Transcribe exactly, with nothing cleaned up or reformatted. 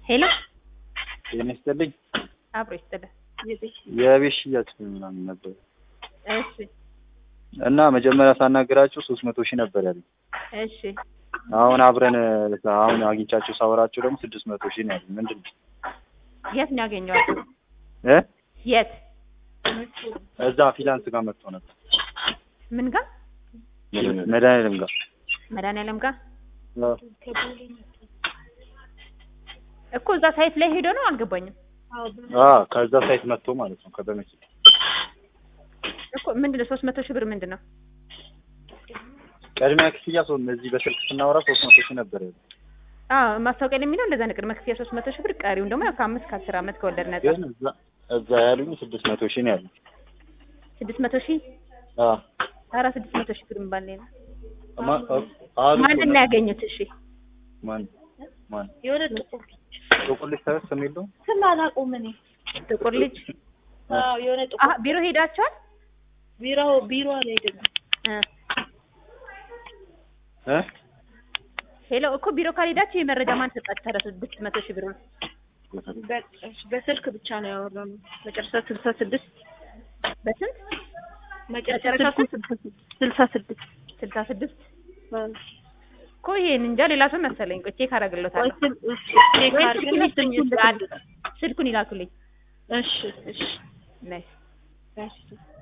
ሄሎ የነስተልኝ አብሮ ይስተደ የቤት ሽያጭ ምናምን ነበር። እሺ እና መጀመሪያ ሳናገራችሁ ሶስት መቶ ሺህ ነበር ያለኝ። እሺ አሁን አብረን አሁን አግኝቻችሁ ሳወራችሁ ደግሞ ስድስት መቶ ሺህ ነው ያለኝ። ምንድነው? የት ነው ያገኘዋችሁ? እ የት? እዛ ፊላንስ ጋር መጥቶ ነበር። ምን ጋር? መድኃኒዓለም ጋር መድኃኒዓለም ጋር እኮ እዛ ሳይት ላይ ሄዶ ነው። አልገባኝም። አዎ ከዛ ሳይት መጥቶ ማለት ነው። ከበመኪ እኮ ምንድነው ሶስት መቶ ሺህ ብር ምንድነው? ቅድሚያ ክፍያ ሰው እነዚህ በስልክ ስናወራ ሶስት መቶ ሺህ ነበር ያለው። አዎ ማስታወቂያ የሚለው እንደዛ ነው። ቅድሚያ ክፍያ ሶስት መቶ ሺህ ብር፣ ቀሪውን ደግሞ ከአምስት ከአስር ዓመት ከወለድ ነፃ። ግን እዛ እዛ ያሉኝ ስድስት መቶ ሺህ ነው ያለው። ስድስት መቶ ሺህ? አዎ ኧረ ስድስት መቶ ሺህ ብር የሚባል ነው። ማን ነው ያገኙት? እሺ ማን ማን የወደ ጥቁር ጥቁር ልጅ ታውስ የሚለው ስም አላውቀውም እኔ። ጥቁር ልጅ? አዎ የሆነ ጥቁር። አህ ቢሮ ሄዳችኋል? ቢሮ ቢሮ አልሄድንም። እ እ ሄሎ እኮ ቢሮ ካልሄዳችሁ የመረጃ ማን ሰጣችሁ? ታዲያ ስድስት መቶ ሺህ ብር በስልክ ብቻ ነው ያወራነው። መጨረሻ ስልሳ ስድስት በስንት መጨረሻ ስልሳ ስድስት ስልሳ ስድስት እኮ ይሄን እንጃ ሌላ ሰው መሰለኝ። ቆይ ቼክ አደርግልዎታለሁ። ቼክ አድርገን ስልኩን ይላኩልኝ። እሺ እሺ ነይ እሺ